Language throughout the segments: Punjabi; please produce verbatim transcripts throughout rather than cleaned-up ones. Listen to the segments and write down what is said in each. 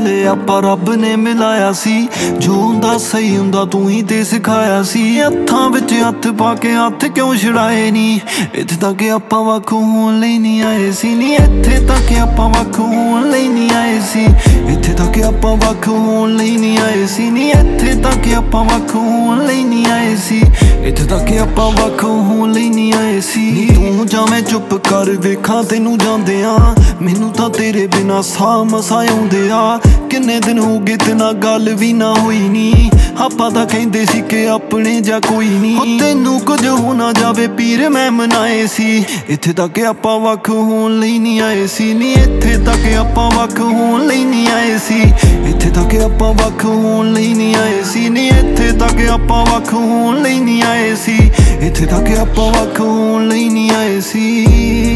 ਵੇਲੇ ਆਪਾਂ ਰੱਬ ਨੇ ਮਿਲਾਇਆ ਸੀ। ਜੋ ਹੁੰਦਾ ਸਹੀ ਹੁੰਦਾ ਤੂੰ ਹੀ ਤੇ ਸਿਖਾਇਆ ਸੀ। ਹੱਥਾਂ ਵਿੱਚ ਹੱਥ ਪਾ ਕੇ ਹੱਥ ਕਿਉਂ ਛੁਡਾਏ ਨੀ। ਇੱਥੇ ਤੱਕ ਆਪਾਂ ਵੱਖ ਹੋਣ ਲਈ ਨਹੀਂ ਆਏ ਸੀ ਨੀ। ਇੱਥੇ ਤੱਕ ਆਪਾਂ ਵੱਖ ਹੋਣ ਲਈ ਨਹੀਂ ਆਏ ਸੀ। ਇੱਥੇ ਤੱਕ ਆਪਾਂ ਵੱਖ ਹੋਣ ਲਈ ਨਹੀਂ ਆਏ ਸੀ ਨੀ। ਇੱਥੇ ਤੱਕ ਆਪਾਂ ਵੱਖ ਹੋਣ ਲਈ ਨਹੀਂ ਆਏ ਸੀ। ਇੱਥੇ ਤੱਕ ਆਪਾਂ ਵੱਖ ਹੋਣ ਲਈ ਨਹੀਂ ਆਏ ਸੀ। ਤੂੰ ਜਾਂ ਮੈਂ ਚੁੱਪ ਕਰ ਵੇਖਾਂ ਤੈਨੂੰ ਜਾਂਦਿਆਂ। ਮੈਨੂੰ ਤਾਂ ਤੇਰੇ ਬਿਨਾ ਸਾਹ ਮਸਾਂ ਆਉਂਦੇ ਆ। ਕਿੰਨੇ ਦਿਨ ਹੋ ਗਏ ਤੇ ਨਾ ਗੱਲ ਵੀ ਨਾ ਹੋਈ ਨੀ। ਆਪਾਂ ਤਾਂ ਕਹਿੰਦੇ ਸੀ ਕਿ ਆਪਣੇ ਜਾਂ ਕੋਈ ਨੀ। ਹੋ ਤੈਨੂੰ ਕੁਝ ਹੋ ਨਾ ਜਾਵੇ ਪੀਰ ਮੈਂ ਮਨਾਏ ਸੀ। ਇੱਥੇ ਤੱਕ ਆਪਾਂ ਵੱਖ ਹੋਣ ਲਈ ਨਹੀਂ ਆਏ ਸੀ ਨੀ। ਇੱਥੇ ਤੱਕ ਆਪਾਂ ਵੱਖ ਹੋਣ ਲਈ ਨਹੀਂ ਆਏ ਸੀ। ਇੱਥੇ ਤੱਕ ਆਪਾਂ ਵੱਖ ਹੋਣ ਲਈ ਨਹੀਂ ਆਏ ਸੀ ਨੀ। ਇੱਥੇ ਤੱਕ ਆਪਾਂ ਵੱਖ ਹੋਣ ਲਈ ਨਹੀਂ ਆਏ ਸੀ। ਇੱਥੇ ਤੱਕ ਆਪਾਂ ਵੱਖ ਹੋਣ ਲਈ ਨਹੀਂ ਆਏ ਸੀ।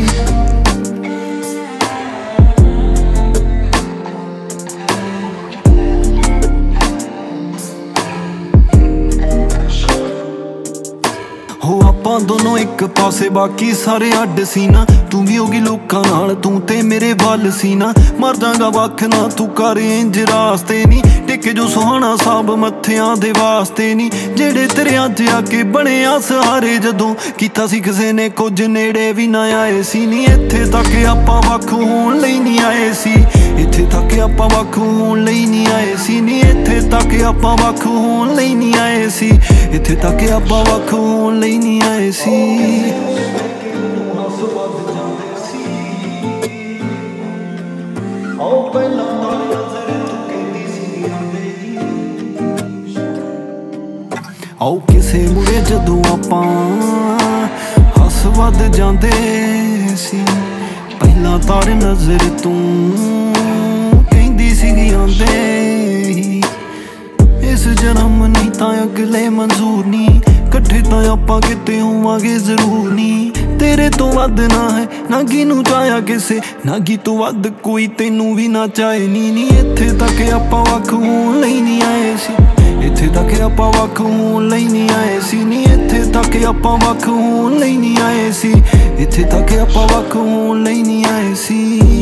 ਹੋ ਆਪਾਂ ਦੋਨੋਂ ਇੱਕ ਪਾਸੇ ਬਾਕੀ ਸਾਰੇ ਅੱਡ ਸੀ ਨਾ। ਤੂੰ ਵੀ ਹੋਗੀ ਲੋਕਾਂ ਨਾਲ ਤੂੰ ਤੇ ਮੇਰੇ ਵੱਲ ਸੀ ਨਾ। ਮਰ ਜਾਗਾ ਵੱਖ ਨਾ ਤੂੰ ਕਰ ਇੰਜ ਰਾਸਤੇ ਨੀ। ਟਿਕ ਜੋ ਸੁਹਾਣਾ ਸਾਹਿਬ ਮੱਥਿਆਂ ਦੇ ਵਾਸਤੇ ਨੀ। ਜਿਹੜੇ ਤੇਰੇ ਅੱਜ ਆ ਕੇ ਬਣਿਆ ਸਹਾਰੇ ਜਦੋਂ ਕੀਤਾ ਸੀ ਕਿਸੇ ਨੇ ਕੁਝ ਨੇੜੇ ਵੀ ਨਾ ਆਏ ਸੀ ਨੀ। ਇੱਥੇ ਤੱਕ ਆਪਾਂ ਵੱਖ ਹੋਣ ਲਈ ਨਹੀਂ ਆਏ ਸੀ। ਇੱਥੇ ਤੱਕ ਆਪਾਂ ਵੱਖ ਹੋਣ ਲਈ ਨਹੀਂ ਆਏ ਸੀ ਨੀ। ਇੱਥੇ ਤੱਕ ਆਪਾਂ ਵੱਖ ਹੋਣ ਲਈ ਨਹੀਂ ਆਏ ਸੀ। ਇੱਥੇ ਤੱਕ ਆਪਾਂ ਵੱਖ ਹੋਣ ਲਈ ਨਹੀਂ ਆਏ ਸੀ। ਆਓ ਪਹਿਲਾਂ ਤਾਲੀਆਂ ਜ਼ਰੇ ਤੂੰ ਕਹਿੰਦੀ ਸੀ ਆਂਦੇ। ਆਓ ਕਿਸੇ ਮੁੜੇ ਜਦੋਂ ਆਪਾਂ ਹੱਸ ਵੱਧ ਜਾਂਦੇ ਸੀ। ਪਹਿਲਾਂ ਤਾਰ ਨਜ਼ਰ ਤੂੰ ਕਹਿੰਦੀ ਸੀ ਆਂਦੇ। ਇਸ ਜਨਮ ਨਹੀਂ ਤਾਂ ਅਗਲੇ ਮਨਜ਼ੂਰ ਨੀ। ਇਕੱਠੇ ਤਾਂ ਆਪਾਂ ਕਿਤੇ ਹੋਵਾਂਗੇ ਜ਼ਰੂਰ ਨੀ। ਤੇਰੇ ਤੋਂ ਵੱਧ ਨਾ ਹੈ ਨਾਗੀ ਨੂੰ ਚਾਹਿਆ ਕਿਸੇ। ਨਾਗੀ ਤੋਂ ਵੱਧ ਕੋਈ ਤੈਨੂੰ ਵੀ ਨਾ ਚਾਹੇ ਨੀ ਨੀ। ਇੱਥੇ ਤੱਕ ਆਪਾਂ ਵੱਖ ਹੋਣ ਲਈ ਨਹੀਂ ਆਏ ਸੀ। ਇੱਥੇ ਤੱਕ ਆਪਾਂ ਵੱਖ ਹੋਣ ਲਈ ਨਹੀਂ ਆਏ ਸੀ ਨੀ। ਇੱਥੇ ਤੱਕ ਆਪਾਂ ਵੱਖ ਹੋਣ ਲਈ ਨਹੀਂ ਆਏ ਸੀ। ਇੱਥੇ ਤੱਕ ਆਪਾਂ ਵੱਖ ਹੋਣ ਲਈ ਨਹੀਂ ਆਏ ਸੀ।